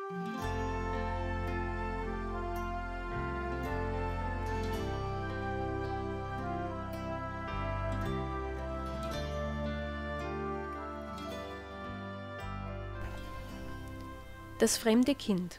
Das fremde Kind.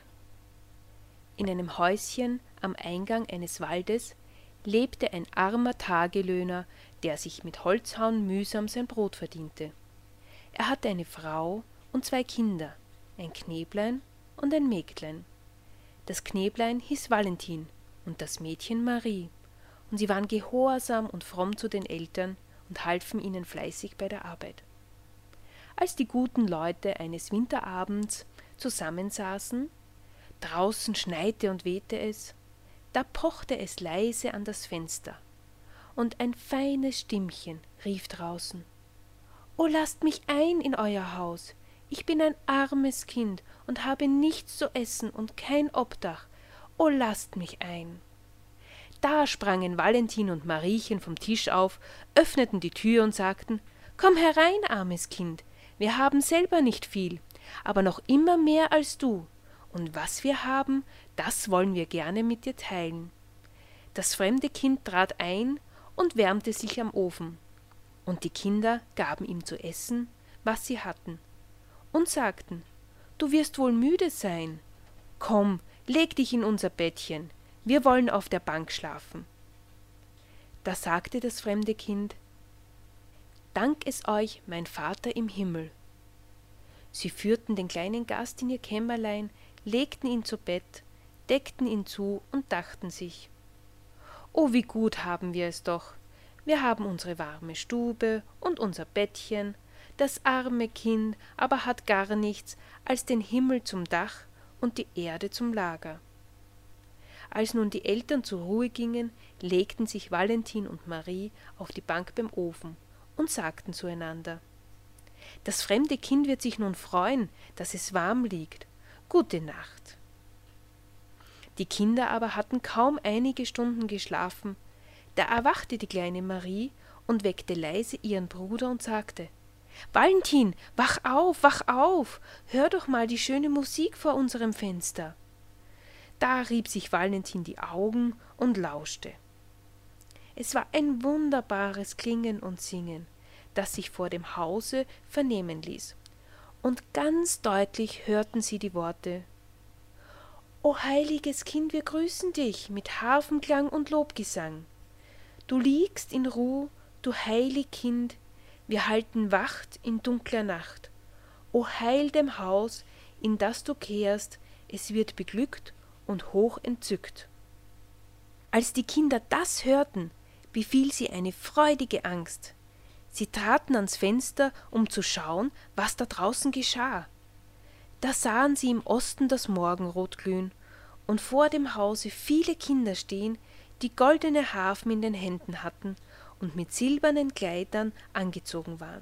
In einem Häuschen am Eingang eines Waldes lebte ein armer Tagelöhner, der sich mit Holzhauen mühsam sein Brot verdiente. Er hatte eine Frau und 2 Kinder, ein Knäblein und ein Mägdlein. Das Knäblein hieß Valentin und das Mädchen Marie, und sie waren gehorsam und fromm zu den Eltern und halfen ihnen fleißig bei der Arbeit. Als die guten Leute eines Winterabends zusammensaßen, draußen schneite und wehte es, da pochte es leise an das Fenster, und ein feines Stimmchen rief draußen: »O, lasst mich ein in euer Haus, ich bin ein armes Kind und habe nichts zu essen und kein Obdach, o, lasst mich ein!« Da sprangen Valentin und Mariechen vom Tisch auf, öffneten die Tür und sagten: »Komm herein, armes Kind, wir haben selber nicht viel, aber noch immer mehr als du, und was wir haben, das wollen wir gerne mit dir teilen.« Das fremde Kind trat ein und wärmte sich am Ofen, und die Kinder gaben ihm zu essen, was sie hatten, und sagten: »Du wirst wohl müde sein. Komm, leg dich in unser Bettchen, wir wollen auf der Bank schlafen.« Da sagte das fremde Kind: »Dank es euch, mein Vater im Himmel.« Sie führten den kleinen Gast in ihr Kämmerlein, legten ihn zu Bett, deckten ihn zu und dachten sich: »Oh, wie gut haben wir es doch! Wir haben unsere warme Stube und unser Bettchen, das arme Kind aber hat gar nichts als den Himmel zum Dach und die Erde zum Lager.« Als nun die Eltern zur Ruhe gingen, legten sich Valentin und Marie auf die Bank beim Ofen und sagten zueinander: »Das fremde Kind wird sich nun freuen, dass es warm liegt. Gute Nacht.« Die Kinder aber hatten kaum einige Stunden geschlafen, da erwachte die kleine Marie und weckte leise ihren Bruder und sagte: »Valentin, wach auf, hör doch mal die schöne Musik vor unserem Fenster.« Da rieb sich Valentin die Augen und lauschte. Es war ein wunderbares Klingen und Singen, das sich vor dem Hause vernehmen ließ, und ganz deutlich hörten sie die Worte: »O heiliges Kind, wir grüßen dich mit Harfenklang und Lobgesang. Du liegst in Ruh, du heilig Kind, wir halten Wacht in dunkler Nacht. O heil dem Haus, in das du kehrst, es wird beglückt und hoch entzückt.« Als die Kinder das hörten, befiel sie eine freudige Angst. Sie traten ans Fenster, um zu schauen, was da draußen geschah. Da sahen sie im Osten das Morgenrot glühen und vor dem Hause viele Kinder stehen, die goldene Harfen in den Händen hatten und mit silbernen Kleidern angezogen waren.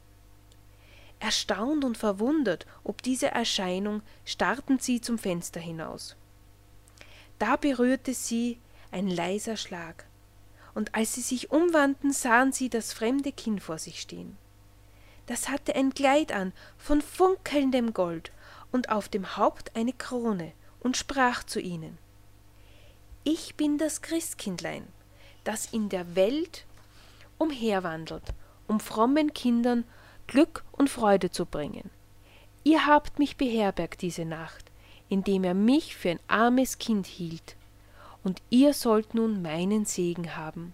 Erstaunt und verwundert ob dieser Erscheinung starrten sie zum Fenster hinaus. Da berührte sie ein leiser Schlag, und als sie sich umwandten, sahen sie das fremde Kind vor sich stehen. Das hatte ein Kleid an von funkelndem Gold und auf dem Haupt eine Krone und sprach zu ihnen: »Ich bin das Christkindlein, das in der Welt umherwandelt, um frommen Kindern Glück und Freude zu bringen. Ihr habt mich beherbergt diese Nacht, indem ihr mich für ein armes Kind hielt, und ihr sollt nun meinen Segen haben.«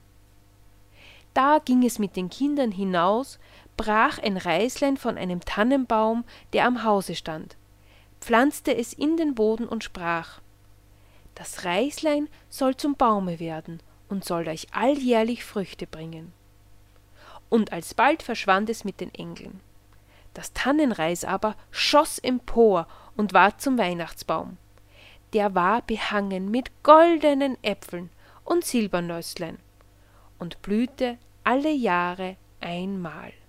Da ging es mit den Kindern hinaus, brach ein Reislein von einem Tannenbaum, der am Hause stand, pflanzte es in den Boden und sprach: »Das Reislein soll zum Baume werden und soll euch alljährlich Früchte bringen.« Und alsbald verschwand es mit den Engeln. Das Tannenreis aber schoss empor und ward zum Weihnachtsbaum. Der war behangen mit goldenen Äpfeln und Silbernößlein und blühte alle Jahre einmal.